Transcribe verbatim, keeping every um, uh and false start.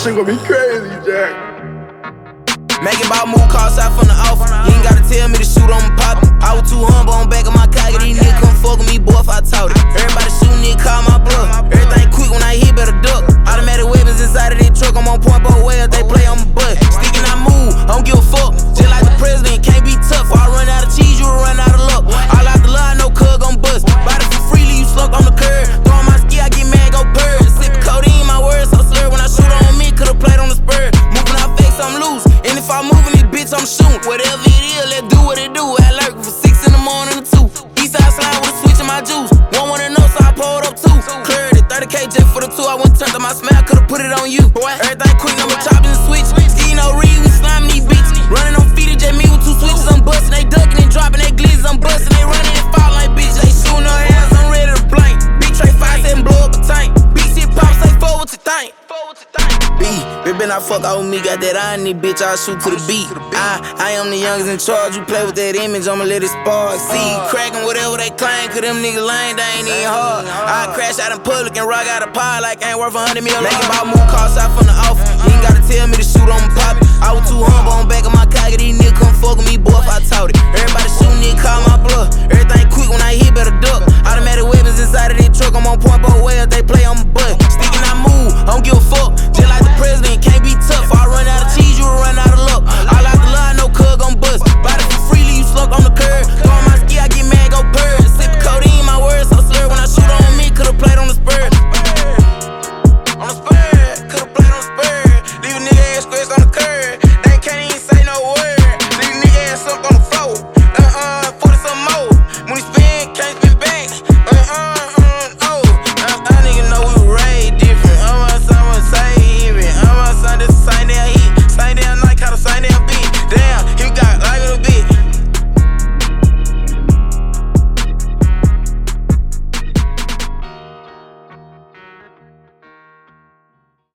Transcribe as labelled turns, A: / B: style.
A: shit gonna be crazy, Jack.
B: Make it about move calls out from the off. You ain't gotta tell me to shoot on pop. I was too humble on back of my car. These niggas come fuck with me, boy, if I taught it. Everybody shooting, nigga, call my bluff. Everything quick when I hit, better duck. Automatic weapons inside of that truck. I'm on point both ways. They play on my butt. Sticking, I move. I don't give a fuck. Just like the president, can't be tough. If I run out of cheese, you run out of luck. All out the line, no cug on bust. Body for free, leave you slumped on the curb. Throwing my ski, I get mad, go purr. Sipping codeine, my words so slurred. When I shoot on me, could've played on the spur. Moving out face, I'm loose. And if I move in this bitch, I'm shooting. Whatever it is, let's do what it do. I lurk from six in the morning to two. Eastside slide with a switch in my juice. One wanna know, so I pulled up two. Cleared it, thirty K just for the two. I went turned up my smell, could've put it on you. Everything quick, number chopping and switch. Ski no read, we slamming these bitches. Running on feet, just me with two switches. I'm busting, they ducking and dropping, they glizzes. I'm busting, they running and falling like bitches. They shooting on hands, I'm ready to blank. Big tray five seven, blow up a tank. Big shit pop, say four, what you think? B, ribbon, I fuck out with me, got that eye in this bitch, I shoot to the beat. I, I am the youngest in charge, you play with that image, I'ma let it spark. See, cracking whatever they claim, cause them niggas lame, they ain't even hard. I crash out in public and rock out a pie like I ain't worth a hundred million. Make about move calls out from the off. You ain't gotta tell me to shoot on my pop. I was too humble on back of my car, these niggas